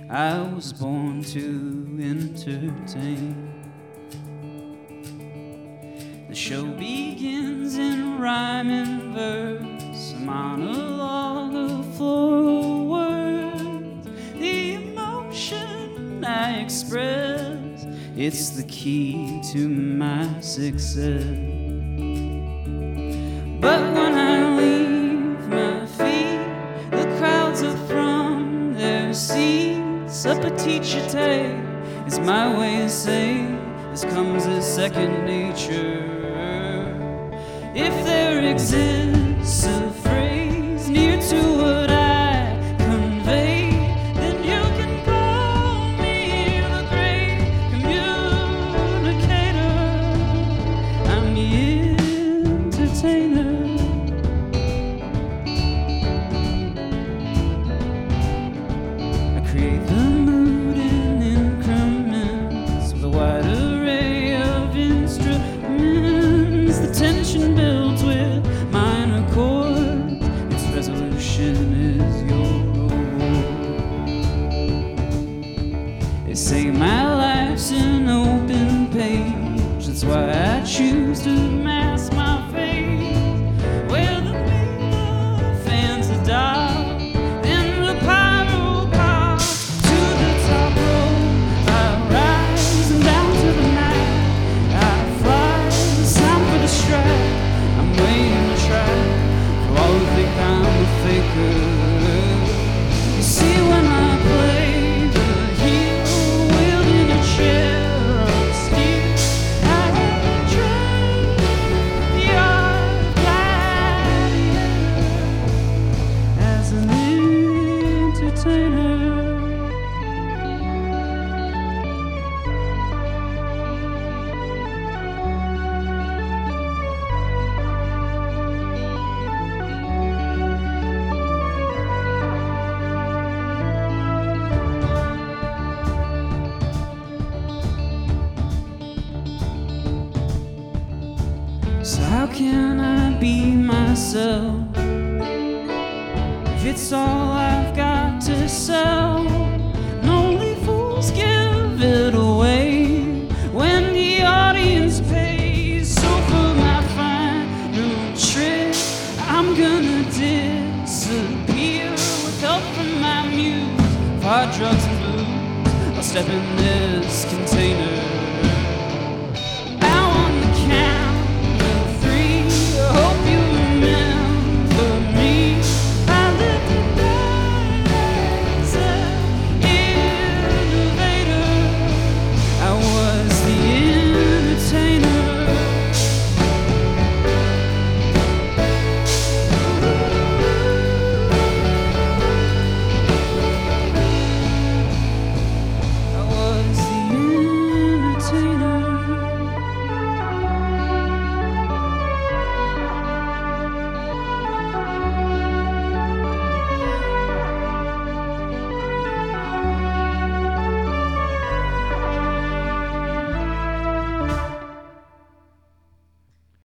I was born to entertain. The show begins in rhyme and verse, a monologue of floral words. The emotion I express, it's the key to my success. But when I leave my feet, the crowds are from their seats. A petit chate is my way of saying this comes as second nature. If there exists a phrase near to what I convey, then you can call me the great communicator. I'm the entertainer. I create the mood in increments with a wide array of instruments. The tension builds with minor chords. Its resolution is your reward. They say my life's an open page. That's why I choose to mask my face. Where the mirror fans the dark, then the pyro pops to the top row. I rise and down to the night. I fly, it's time for the strike. I'm waiting to try for all who think I'm a faker. You see, when I play the hero wielding a chair of steel, I have been trained the art of gladiator as an entertainer. So how can I be myself if it's all I've got to sell? And only fools give it away when the audience pays. So for my final trick, I'm gonna disappear with help from my muse. For hard drugs and blues, I'll step in this container.